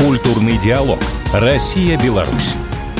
Культурный диалог. Россия-Беларусь.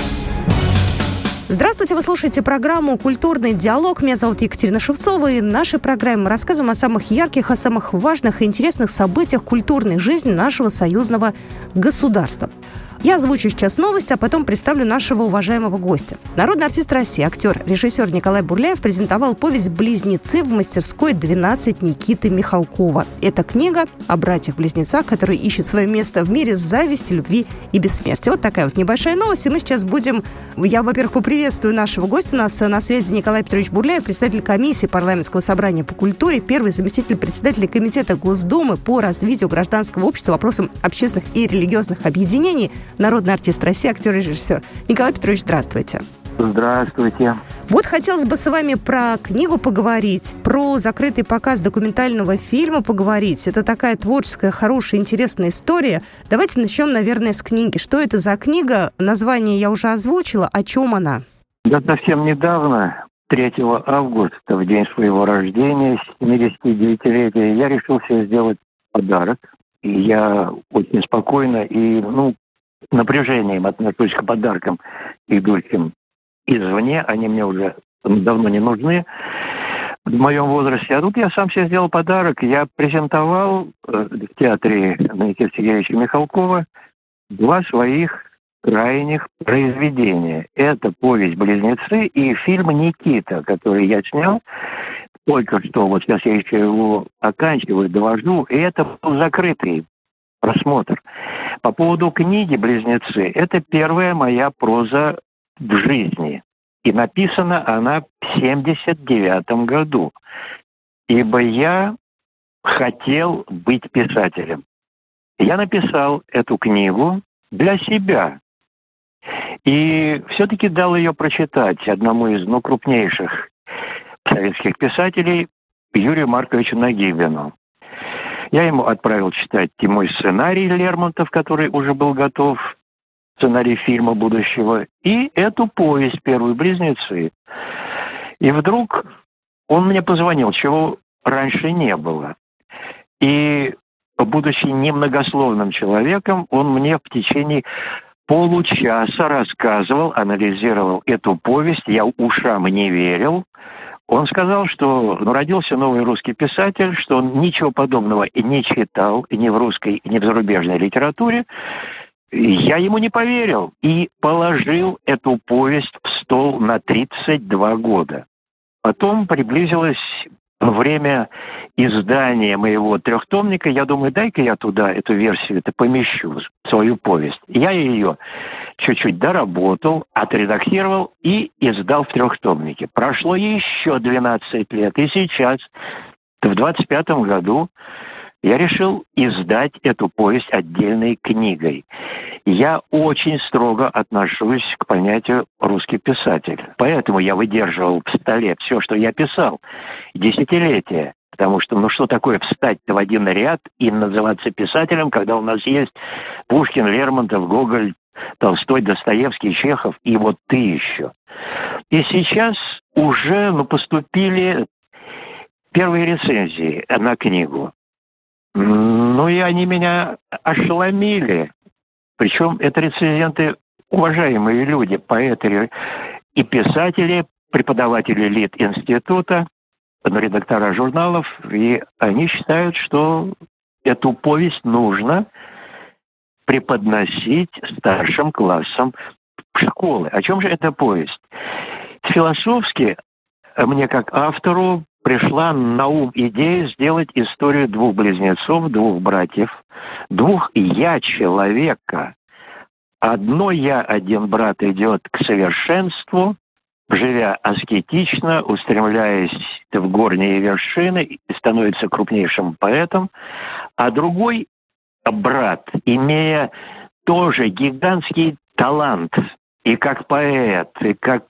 Здравствуйте, вы слушаете программу «Культурный диалог». Меня зовут Екатерина Шевцова. И в нашей программе мы рассказываем о самых ярких, о самых важных и интересных событиях культурной жизни нашего союзного государства. Я озвучу сейчас новости, а потом представлю нашего уважаемого гостя. Народный артист России, актер, режиссер Николай Бурляев презентовал повесть «Близнецы» в мастерской 12 Никиты Михалкова. Это книга о братьях-близнецах, которые ищут свое место в мире зависти, любви и бессмертия. Вот такая вот небольшая новость. И мы сейчас будем... Я, во-первых, поприветствую нашего гостя. У нас на связи Николай Петрович Бурляев, председатель комиссии Парламентского собрания по культуре, первый заместитель председателя Комитета Госдумы по развитию гражданского общества, вопросам общественных и религиозных объединений, народный артист России, актер и режиссер. Николай Петрович, здравствуйте. Здравствуйте. Вот хотелось бы с вами про книгу поговорить, про закрытый показ документального фильма поговорить. Это такая творческая, хорошая, интересная история. Давайте начнем, наверное, с книги. Что это за книга? Название я уже озвучила. О чем она? Да, совсем недавно, 3 августа, в день своего рождения, 79-летия, я решил себе сделать подарок. И я очень спокойно и, напряжением отношусь к подаркам, идущим извне. Они мне уже давно не нужны в моем возрасте. А тут я сам себе сделал подарок. Я презентовал в театре Никиты Сергеевича Михалкова 2 своих крайних произведения. Это повесть «Близнецы» и фильм «Никита», который я снял только что. Вот сейчас я еще его оканчиваю, довожу. И это был закрытый просмотр. По поводу книги «Близнецы», это первая моя проза в жизни. И написана она в 79 году. Ибо я хотел быть писателем. Я написал эту книгу для себя. И все-таки дал ее прочитать одному из крупнейших советских писателей, Юрию Марковичу Нагибину. Я ему отправил читать и мой сценарий Лермонтов, который уже был готов, сценарий фильма будущего, и эту повесть первую «Близнецы». И вдруг он мне позвонил, чего раньше не было. И, будучи немногословным человеком, он мне в течение получаса рассказывал, анализировал эту повесть. Я ушам не верил. Он сказал, что родился новый русский писатель, что он ничего подобного и не читал ни в русской, ни в зарубежной литературе. Я ему не поверил и положил эту повесть в стол на 32 года. Потом приблизилось время издания моего трехтомника. Я думаю, дай-ка я туда эту версию помещу, свою повесть. Я ее чуть-чуть доработал, отредактировал и издал в трехтомнике. Прошло еще 12 лет, и сейчас, в 25 году, я решил издать эту повесть отдельной книгой. Я очень строго отношусь к понятию «русский писатель». Поэтому я выдерживал в столе все, что я писал, десятилетия. Потому что, что такое встать-то в один ряд и называться писателем, когда у нас есть Пушкин, Лермонтов, Гоголь, Толстой, Достоевский, Чехов и вот ты еще. И сейчас уже поступили первые рецензии на книгу. И они меня ошеломили. Причем это рецензенты, уважаемые люди, поэты и писатели, преподаватели Лит-института, редактора журналов, и они считают, что эту повесть нужно преподносить старшим классам школы. О чем же эта повесть? Философски мне, как автору, пришла на ум идея сделать историю 2 близнецов, 2 братьев, 2 я-человека. Одно я, один брат идет к совершенству, живя аскетично, устремляясь в горние вершины и становится крупнейшим поэтом, а другой брат, имея тоже гигантский талант и как поэт, и как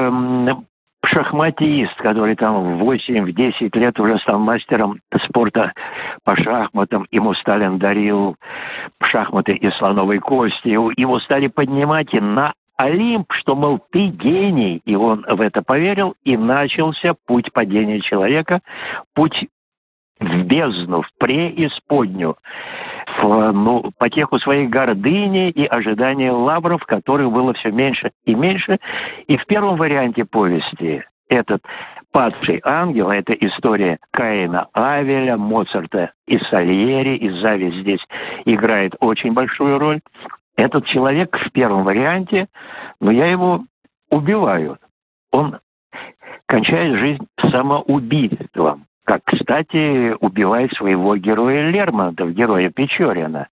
шахматист, который в 8-10 лет уже стал мастером спорта по шахматам. Ему Сталин дарил шахматы из слоновой кости. Его стали поднимать и на Олимп, что, мол, ты гений. И он в это поверил, и начался путь падения человека, путь в бездну, в преисподнюю, в потеху своей гордыни и ожидания лавров, которых было все меньше и меньше. И в первом варианте повести этот падший ангел, это история Каина Авеля, Моцарта и Сальери, и зависть здесь играет очень большую роль. Этот человек в первом варианте, я его убиваю. Он кончает жизнь самоубийством. Как, кстати, убивает своего героя Лермонтов, героя Печорина,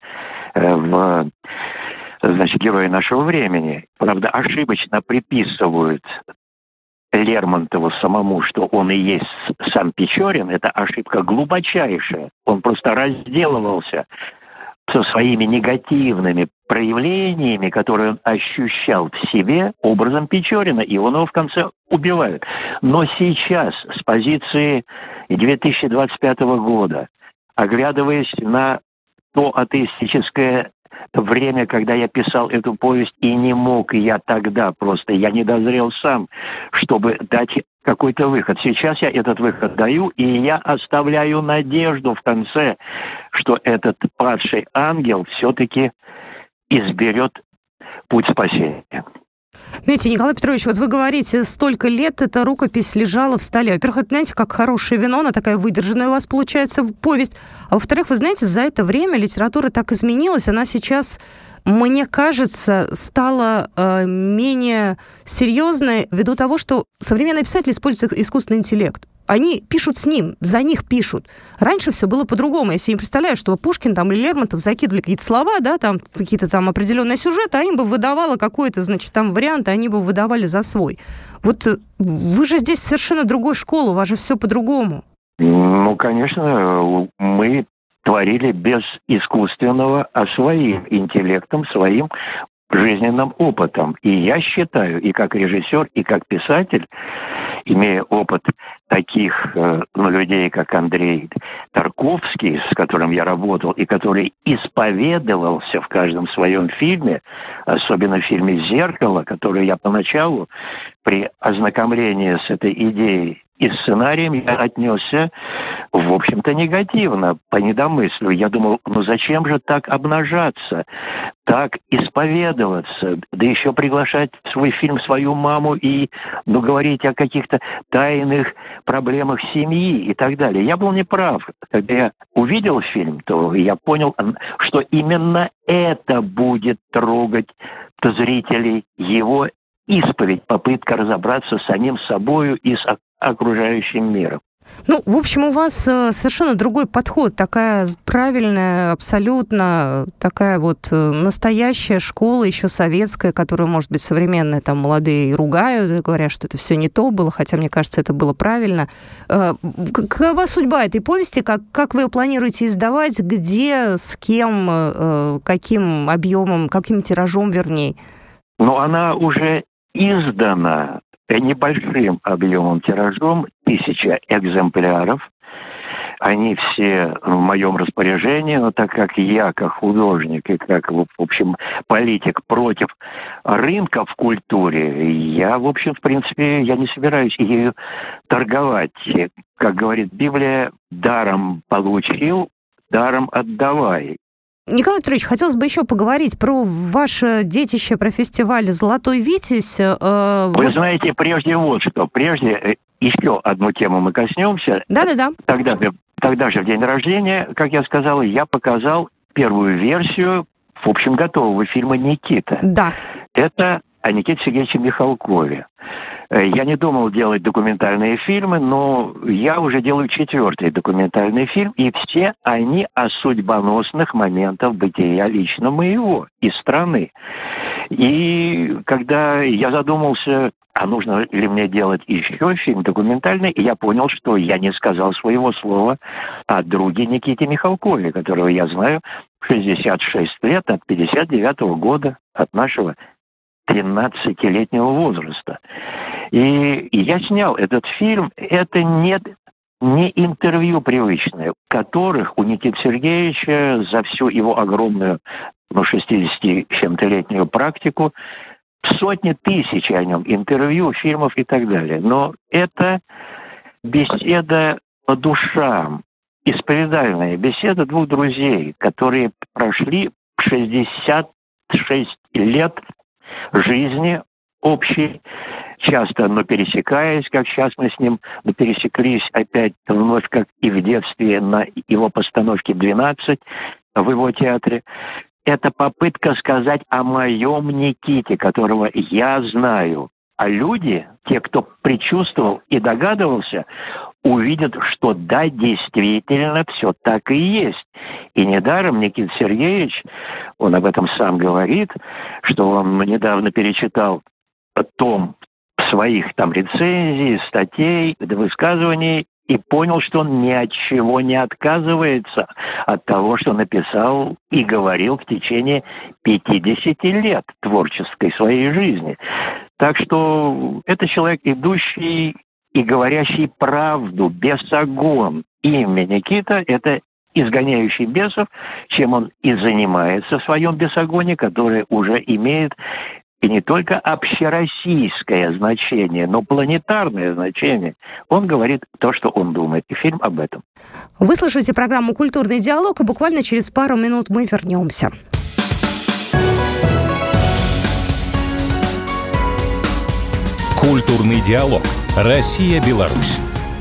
героя нашего времени. Правда, ошибочно приписывают Лермонтову самому, что он и есть сам Печорин. Это ошибка глубочайшая. Он просто разделывался со своими негативными проявлениями, которые он ощущал в себе, образом Печорина, и он его в конце убивает. Но сейчас, с позиции 2025 года, оглядываясь на то атеистическое время, когда я писал эту повесть, и не мог я тогда просто, я не дозрел сам, чтобы дать какой-то выход. Сейчас я этот выход даю, и я оставляю надежду в конце, что этот падший ангел все-таки изберет путь спасения. Знаете, Николай Петрович, вот вы говорите, столько лет эта рукопись лежала в столе. Во-первых, это, знаете, как хорошее вино, она такая выдержанная у вас получается повесть. А во-вторых, вы знаете, за это время литература так изменилась, она сейчас, мне кажется, стала менее серьезной ввиду того, что современные писатели используют искусственный интеллект. Они пишут с ним, за них пишут. Раньше все было по-другому. Я себе не представляю, что Пушкин там или Лермонтов закидывали какие-то слова, да, там какие-то там определенные сюжеты, а им бы выдавало какой-то, значит, там вариант, и они бы выдавали за свой. Вот вы же здесь совершенно другой школы, у вас же все по-другому. Конечно, мы творили без искусственного, а своим интеллектом, своим жизненным опытом. И я считаю, и как режиссер, и как писатель, имея опыт таких людей, как Андрей Тарковский, с которым я работал, и который исповедовался в каждом своем фильме, особенно в фильме «Зеркало», который я поначалу при ознакомлении с этой идеей и сценарием я отнесся, в общем-то, негативно, по недомыслию. Я думал, зачем же так обнажаться, так исповедоваться, да еще приглашать в свой фильм свою маму и говорить о каких-то тайных проблемах семьи и так далее. Я был неправ. Когда я увидел фильм, то я понял, что именно это будет трогать зрителей, его исповедь, попытка разобраться с самим собою и с окружающим миром. В общем, у вас совершенно другой подход, такая правильная, абсолютно такая вот настоящая школа, еще советская, которую, может быть, современные там молодые ругают, говорят, что это все не то было, хотя, мне кажется, это было правильно. Какова судьба этой повести? Как вы ее планируете издавать? Где, с кем, каким объемом, каким тиражом, вернее? Она уже издана небольшим объемом тиражом, 1000 экземпляров. Они все в моем распоряжении, но так как я, как художник и как, в общем, политик против рынка в культуре, я, в общем, в принципе, я не собираюсь ею торговать. Как говорит Библия, даром получил, даром отдавай. Николай Петрович, хотелось бы еще поговорить про ваше детище, про фестиваль «Золотой Витязь». Вы знаете, прежде еще одну тему мы коснемся. Да-да-да. Тогда же в день рождения, как я сказал, я показал первую версию, в общем, готового фильма «Никита». Да. Это о Никите Сергеевиче Михалкове. Я не думал делать документальные фильмы, но я уже делаю 4-й документальный фильм, и все они о судьбоносных моментах бытия лично моего и страны. И когда я задумался, а нужно ли мне делать еще фильм документальный, я понял, что я не сказал своего слова о друге Никите Михалкове, которого я знаю 66 лет, от 59-го года, от нашего 13-летнего возраста. И я снял этот фильм. Это не интервью привычное, которых у Никиты Сергеевича за всю его огромную 60 чем-то летнюю практику сотни тысяч о нем интервью, фильмов и так далее. Но это беседа по душам. исповедальная беседа двух друзей, которые прошли 66 лет жизни общей, часто, но пересекаясь, как сейчас мы с ним пересеклись опять вновь, как и в детстве, на его постановке «12» в его театре. Это попытка сказать о моем Никите, которого я знаю. А люди, те, кто предчувствовал и догадывался, увидят, что да, действительно, все так и есть. И недаром Никита Сергеевич, он об этом сам говорит, что он недавно перечитал том своих там рецензий, статей, высказываний, и понял, что он ни от чего не отказывается от того, что написал и говорил в течение 50 лет творческой своей жизни. Так что это человек, идущий и говорящий правду, бесогон. Имя Никита – это изгоняющий бесов, чем он и занимается в своем бесогоне, который уже имеет и не только общероссийское значение, но планетарное значение. Он говорит то, что он думает. И фильм об этом. Вы слушаете программу «Культурный диалог», и буквально через пару минут мы вернемся. Культурный диалог. Россия-Беларусь.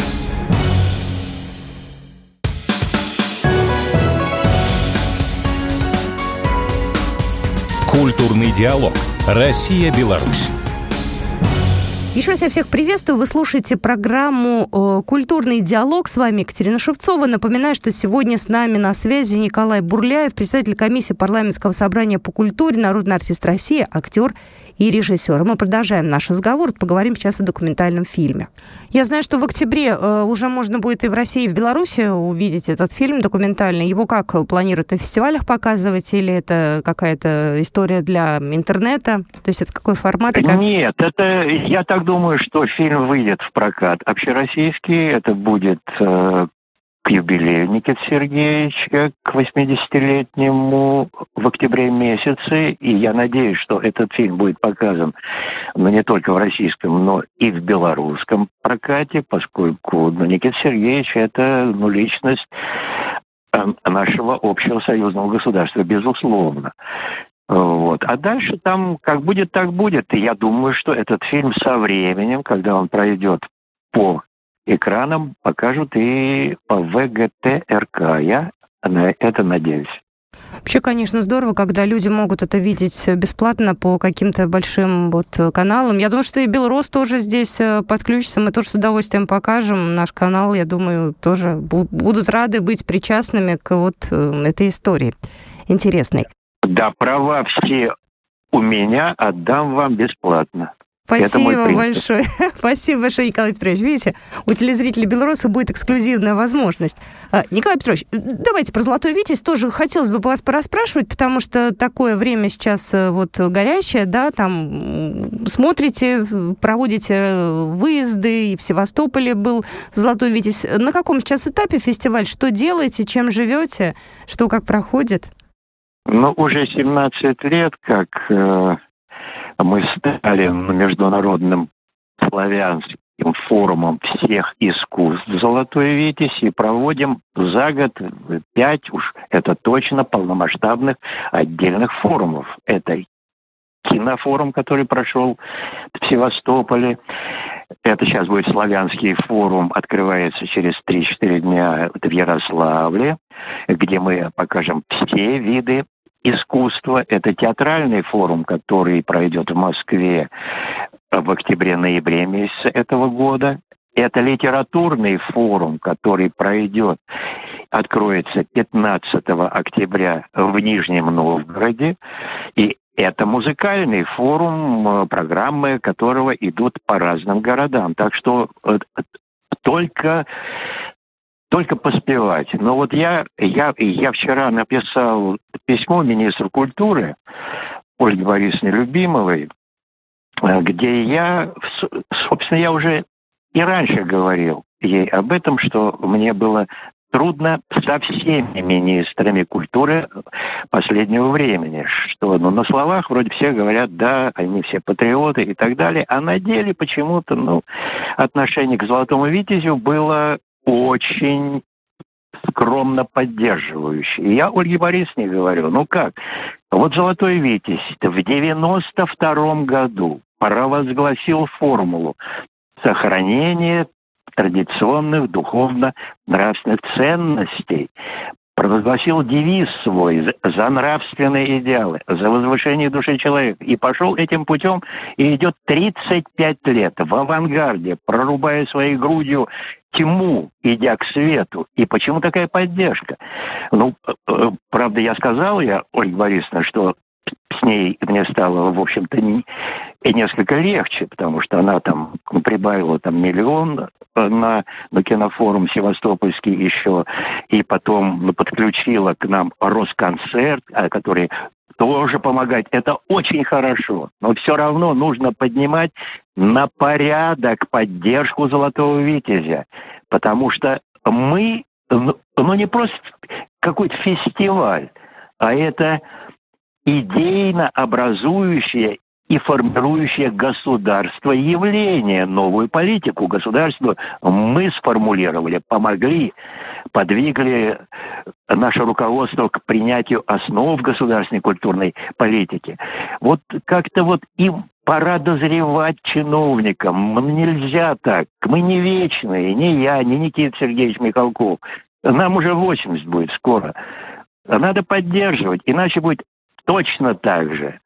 Культурный диалог. Россия-Беларусь. Еще раз я всех приветствую. Вы слушаете программу «Культурный диалог». С вами Екатерина Шевцова. Напоминаю, что сегодня с нами на связи Николай Бурляев, председатель комиссии парламентского собрания по культуре, народный артист России, актер и режиссер. Мы продолжаем наш разговор. Поговорим сейчас о документальном фильме. Я знаю, что в октябре уже можно будет и в России, и в Беларуси увидеть этот фильм документальный. Его как планируют на фестивалях показывать, или это какая-то история для интернета? То есть это какой формат? Нет, это я так думаю, что фильм выйдет в прокат общероссийский. Это будет к юбилею Никиты Сергеевича, к 80-летнему в октябре месяце. И я надеюсь, что этот фильм будет показан, но не только в российском, но и в белорусском прокате, поскольку Никита Сергеевич – это личность нашего общего союзного государства, безусловно. Вот. А дальше там как будет, так будет. И я думаю, что этот фильм со временем, когда он пройдет по экранам, покажут и по ВГТРК. Я на это надеюсь. Вообще, конечно, здорово, когда люди могут это видеть бесплатно по каким-то большим каналам. Я думаю, что и Белрос тоже здесь подключится. Мы тоже с удовольствием покажем. Наш канал, я думаю, тоже будут рады быть причастными к этой истории интересной. Да, права все у меня, отдам вам бесплатно. Спасибо большое. Спасибо большое, Николай Петрович. Видите, у телезрителей Беларуси будет эксклюзивная возможность. Николай Петрович, давайте про «Золотой Витязь» тоже хотелось бы вас пораспрашивать, потому что такое время сейчас горячее, да, там смотрите, проводите выезды, и в Севастополе был «Золотой Витязь». На каком сейчас этапе фестиваль? Что делаете, чем живете, что как проходит? Уже 17 лет, как мы стали международным славянским форумом всех искусств «Золотой Витязь» и проводим за год 5, уж это точно, полномасштабных отдельных форумов. Это кинофорум, который прошел в Севастополе. Это сейчас будет славянский форум, открывается через 3-4 дня в Ярославле, где мы покажем все виды искусства. Это театральный форум, который пройдет в Москве в октябре-ноябре месяце этого года. Это литературный форум, который пройдет, откроется 15 октября в Нижнем Новгороде. И это музыкальный форум, программы которого идут по разным городам. Так что только поспевать. Но я вчера написал письмо министру культуры Ольге Борисовне Любимовой, где я уже и раньше говорил ей об этом, что мне было трудно со всеми министрами культуры последнего времени, что на словах вроде все говорят, да, они все патриоты и так далее, а на деле почему-то отношение к «Золотому Витязю» было очень скромно поддерживающий. И я Ольге Борисовне говорю, ну как, вот «Золотой Витязь» в 92-м году провозгласил формулу сохранения традиционных духовно-нравственных ценностей, провозгласил девиз свой «За нравственные идеалы, за возвышение души человека». И пошел этим путем, и идет 35 лет в авангарде, прорубая своей грудью тьму, идя к свету. И почему такая поддержка? Ну, правда, я сказал, Ольге Борисовне, что с ней мне стало, в общем-то, и несколько легче, потому что она там прибавила там 1 миллион на кинофорум Севастопольский еще, и потом подключила к нам Росконцерт, который тоже помогает. Это очень хорошо, но все равно нужно поднимать на порядок поддержку «Золотого Витязя», потому что мы, не просто какой-то фестиваль, а это идейно образующее и формирующее государство явление, новую политику государства мы сформулировали, помогли, подвигли наше руководство к принятию основ государственной культурной политики. Вот как-то вот им пора дозревать чиновникам. Нельзя так. Мы не вечные, ни я, ни Никита Сергеевич Михалков. Нам уже 80 будет скоро. Надо поддерживать, иначе будет точно так же,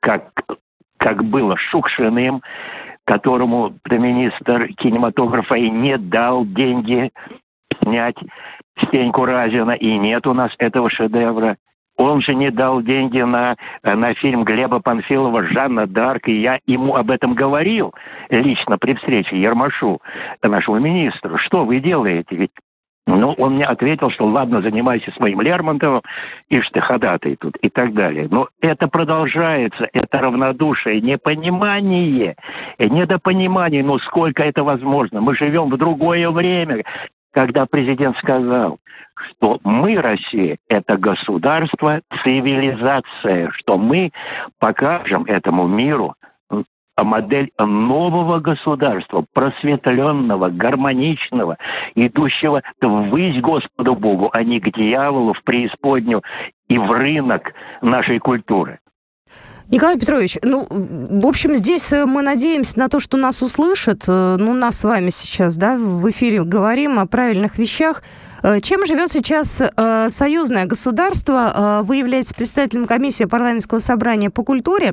как было с Шукшиным, которому министр кинематографа и не дал деньги снять «Стеньку Разина», и нет у нас этого шедевра. Он же не дал деньги на фильм Глеба Панфилова «Жанна д'Арк», и я ему об этом говорил лично при встрече Ермашу, нашему министру. Что вы делаете? Ведь он мне ответил, что ладно, занимайся своим Лермонтовым, ишь ты ходатай тут и так далее. Но это продолжается, это равнодушие, непонимание, недопонимание, сколько это возможно. Мы живем в другое время, когда президент сказал, что мы, Россия, это государство, цивилизация, что мы покажем этому миру модель нового государства, просветленного, гармоничного, идущего ввысь Господу Богу, а не к дьяволу, в преисподнюю и в рынок нашей культуры. Николай Петрович, в общем, здесь мы надеемся на то, что нас услышат. Нас с вами сейчас, в эфире говорим о правильных вещах. Чем живет сейчас союзное государство? Вы являетесь председателем комиссии парламентского собрания по культуре.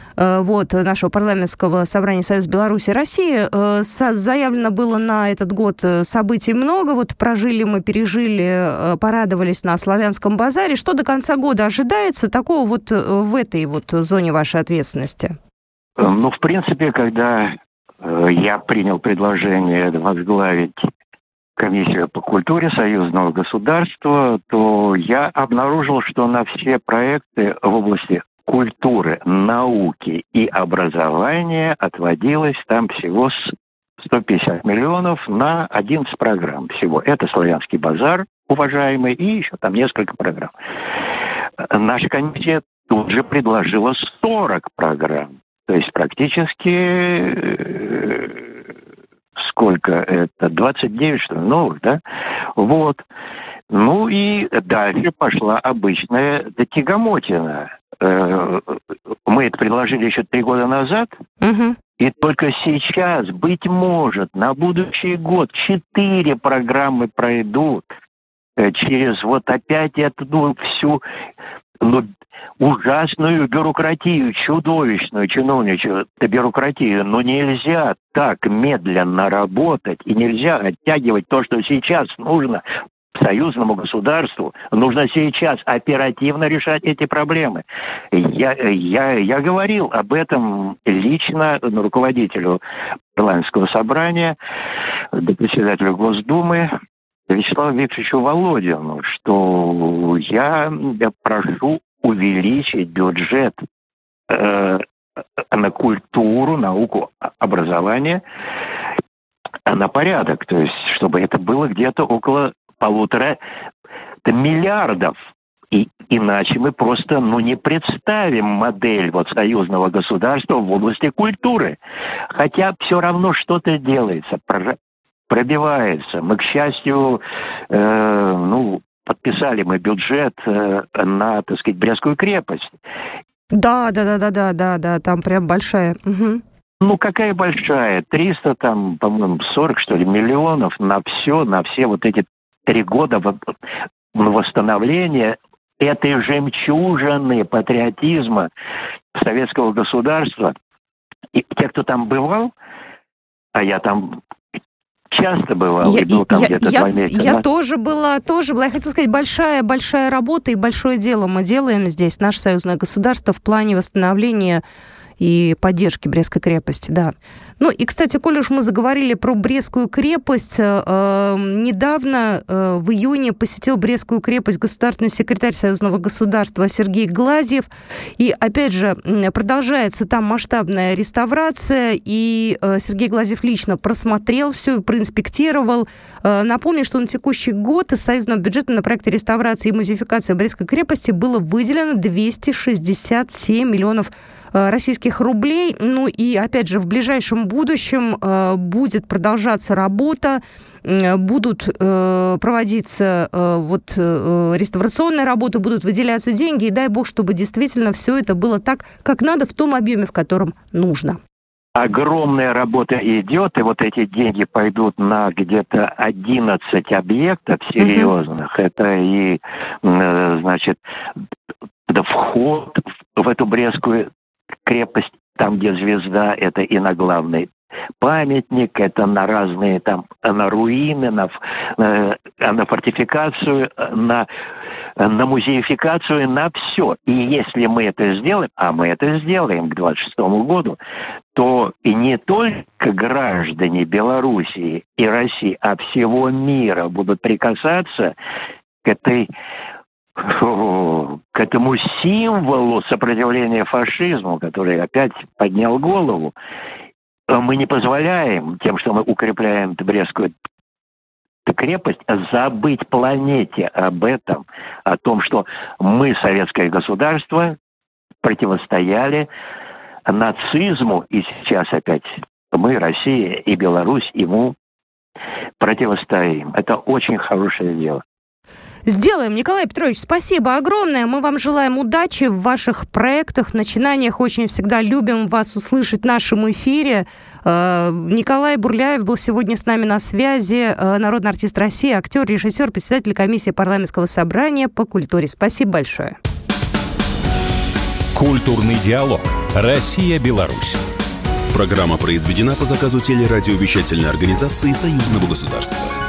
Нашего парламентского собрания Союза Беларуси и России. Заявлено было на этот год событий много. Прожили мы, пережили, порадовались на Славянском базаре. Что до конца года ожидается такого в этой зоне вашей ответственности? В принципе, когда я принял предложение возглавить комиссию по культуре союзного государства, то я обнаружил, что на все проекты в области культуры, науки и образования отводилось там всего 150 миллионов на 11 программ всего. Это «Славянский базар», уважаемый, и еще там несколько программ. Наша комиссия тут же предложила 40 программ. То есть практически сколько это? 29, что ли, новых, да? И дальше пошла обычная тягомотина. Мы это предложили еще 3 года назад, и только сейчас, быть может, на будущий год 4 программы пройдут через опять эту всю ужасную бюрократию, чудовищную чиновничью бюрократию. Но нельзя так медленно работать, и нельзя оттягивать то, что сейчас нужно союзному государству. Нужно сейчас оперативно решать эти проблемы. Я говорил об этом лично руководителю парламентского собрания, председателю Госдумы Вячеславу Викторовичу Володину, что я прошу увеличить бюджет на культуру, науку, образование на порядок. То есть, чтобы это было где-то около 1,5 миллиардов. И иначе мы просто не представим модель союзного государства в области культуры. Хотя все равно что-то делается, пробивается. Мы, к счастью, подписали мы бюджет на, так сказать, Брестскую крепость. Да, там прям большая. Угу. Ну, какая большая? 300, там, по-моему, 40, что ли, миллионов на все вот эти 3 года восстановления этой жемчужины патриотизма советского государства. И те, кто там бывал, а я там часто бывал, и был там где-то 2 месяца. Я тоже была. Я хотела сказать, большая работа и большое дело мы делаем здесь, наше союзное государство, в плане восстановления и поддержки Брестской крепости, да. Ну и, кстати, коль уж мы заговорили про Брестскую крепость, недавно, в июне, посетил Брестскую крепость государственный секретарь союзного государства Сергей Глазьев. И, опять же, продолжается там масштабная реставрация, и Сергей Глазьев лично просмотрел все, проинспектировал. Напомню, что на текущий год из союзного бюджета на проекты реставрации и музеификации Брестской крепости было выделено 267 миллионов российских рублей. Ну и, опять же, в ближайшем будущем будет продолжаться работа, будут проводиться реставрационные работы, будут выделяться деньги, и дай бог, чтобы действительно все это было так, как надо, в том объеме, в котором нужно. Огромная работа идет, и вот эти деньги пойдут на где-то 11 объектов серьезных. Это и, значит, вход в эту Брестскую крепость, там, где звезда, это и на главный памятник, это на разные там, на руины, на фортификацию, на музеификацию, на все. И если мы это сделаем, а мы это сделаем к 2026 году, то и не только граждане Белоруссии и России, а всего мира будут прикасаться к этому символу сопротивления фашизму, который опять поднял голову. Мы не позволяем тем, что мы укрепляем Брестскую крепость, забыть планете об этом, о том, что мы, советское государство, противостояли нацизму, и сейчас опять мы, Россия и Беларусь, ему противостоим. Это очень хорошее дело. Сделаем. Николай Петрович, спасибо огромное. Мы вам желаем удачи в ваших проектах, начинаниях. Очень всегда любим вас услышать в нашем эфире. Николай Бурляев был сегодня с нами на связи. Народный артист России, актер, режиссер, председатель комиссии парламентского собрания по культуре. Спасибо большое. Культурный диалог. Россия-Беларусь. Программа произведена по заказу телерадиовещательной организации Союзного государства.